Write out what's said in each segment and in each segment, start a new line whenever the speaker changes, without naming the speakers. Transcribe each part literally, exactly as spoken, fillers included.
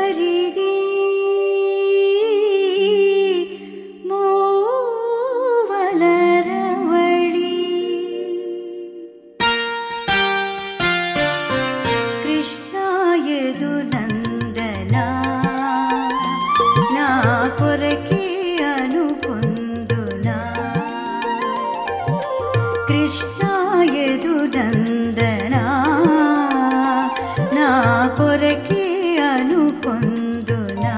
परिधि मूवलरवळि कृष्णा यदुनन्दना ना कोरके अनुकोंदुना कृष्णा यदुनन्दना ना कोरके अनुकोंदुना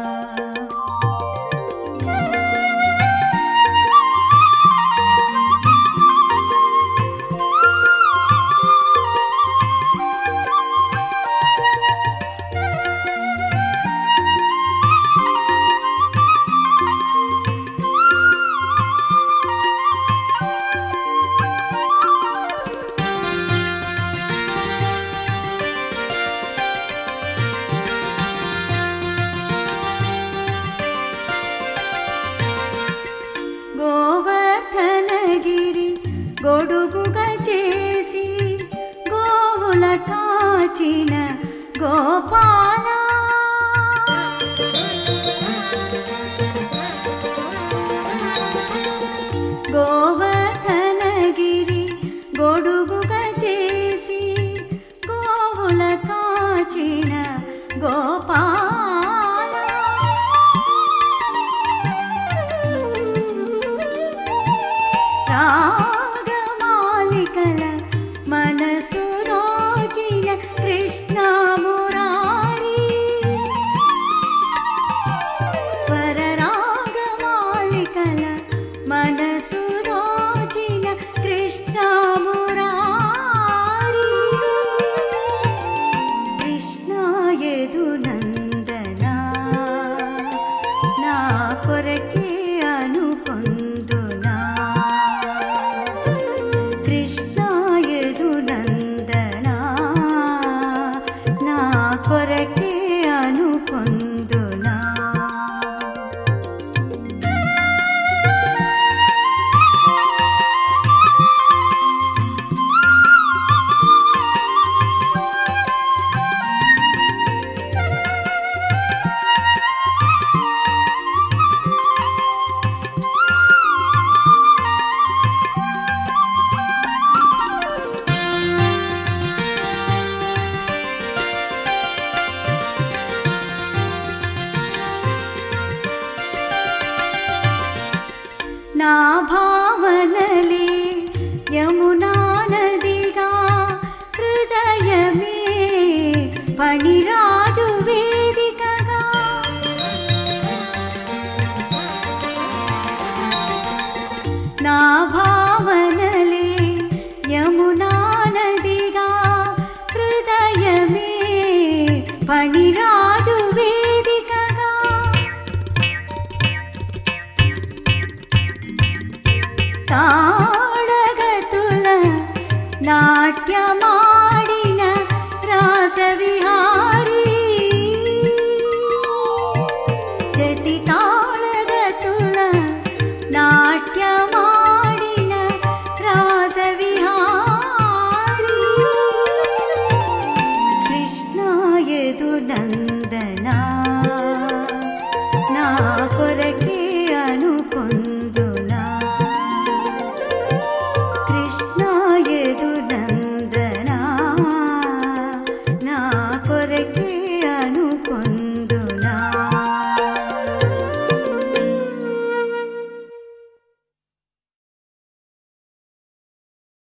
गोवर्धनगिरि गोडुगुगा चेसी गोवुल काचिन गोपाला गोवर्धनगिरि गोडुगुगा चेसी गोवुल काचिन गोपाला रागमालिकल मनसु रोजिन कृष्ण मुरारी स्वर रागमालिकल मनसु रोजिन कृष्ण मुरारी कृष्ण यदुनन्दना ना कोरके अनुकोंदुना कृष्णा यदुनन्दना ना कोरके अनुकोंदुना ना भावनले यमुना नदिगा हृदय में फणिराजु वेदिकगा ना भावनले यमुना नदिगा हृदय में फणिराजु वेदिकगा ताळगतुल नाट्यमा